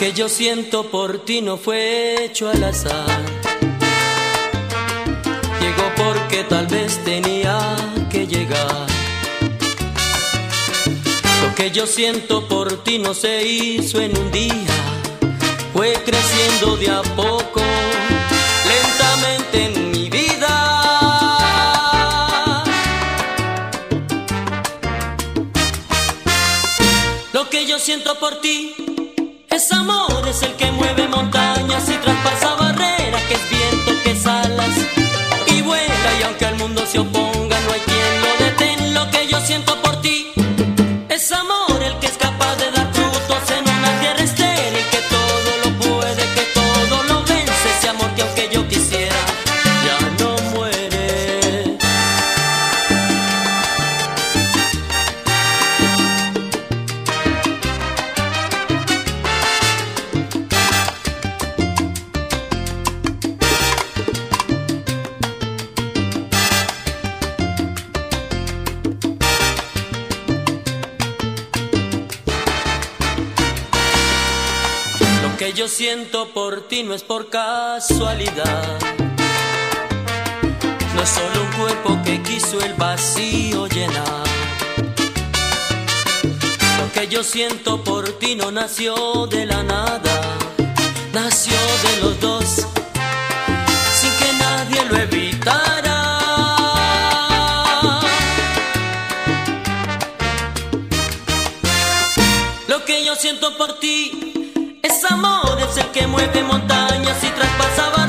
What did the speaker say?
que yo siento por ti no fue hecho al azar. Llegó porque tal vez tenía que llegar. Lo que yo siento por ti no se hizo en un día, fue creciendo de a poco, lentamente en mi vida. Lo que yo siento por ti es amor, es el que mueve montañas y traspasa barreras, que es viento, que es alas y vuela, y aunque al mundo se oponga no hay quien lo detenga. Lo que yo siento por ti es amor, el que es capaz de dar frutos en una tierra estéril, que todo lo puede, que todo lo vence, ese amor que aunque yo quisiera ya no muere. Lo que yo siento por ti no es por casualidad, no es solo un cuerpo que quiso el vacío llenar. Lo que yo siento por ti no nació de la nada, nació de los dos, sin que nadie lo evitara. Lo que yo siento por ti es amor, es el que mueve montañas y traspasa barreras.